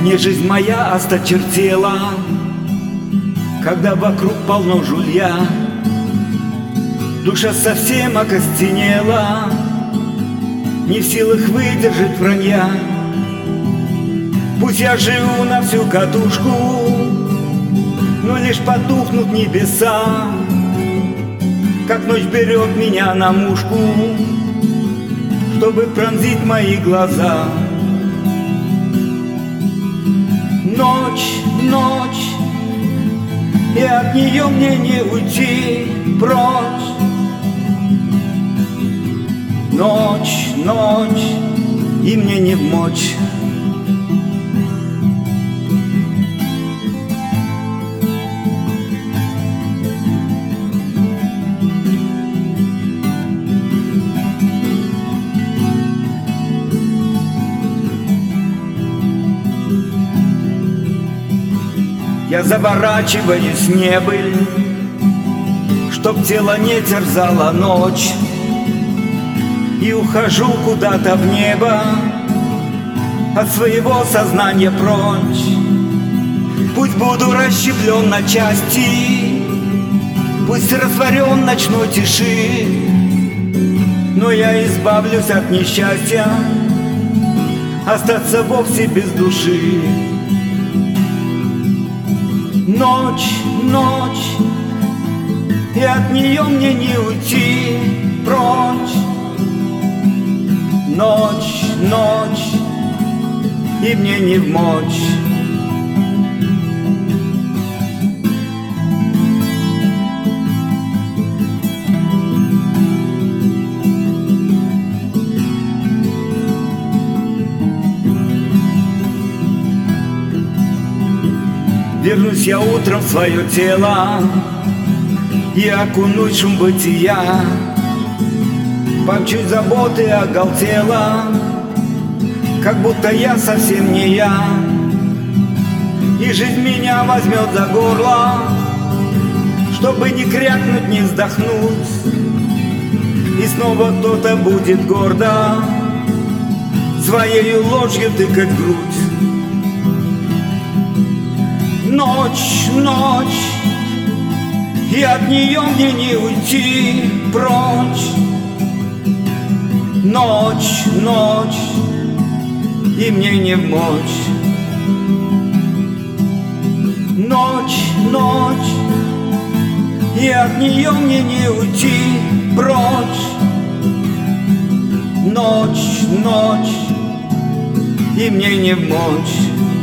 Мне жизнь моя осточертела, когда вокруг полно жулья. Душа совсем окостенела, не в силах выдержать вранья. Пусть я живу на всю катушку, но лишь потухнут небеса, как ночь берет меня на мушку, чтобы пронзить мои глаза. Ночь, ночь, и от нее мне не уйти прочь. Ночь, ночь, и мне не вмочь. Я заворачиваюсь в небыль, чтоб тело не терзала ночь, и ухожу куда-то в небо, от своего сознания прочь. Пусть буду расщеплен на части, пусть растворен в ночной тиши, но я избавлюсь от несчастья, остаться вовсе без души. Ночь, ночь, и от нее мне не уйти прочь. Ночь, ночь, и мне не вмочь. Вернусь я утром в свое тело и окунусь в шум бытия. Помчусь заботы оголтела, как будто я совсем не я. И жизнь меня возьмет за горло, чтобы не крякнуть, не вздохнуть. И снова кто-то будет гордо своею ложью тыкать в грудь. Ночь, ночь, и от нее мне не уйти прочь. Ночь, ночь, и мне не вмочь. Ночь, ночь, и от нее мне не уйти прочь. Ночь, ночь, и мне не вмочь.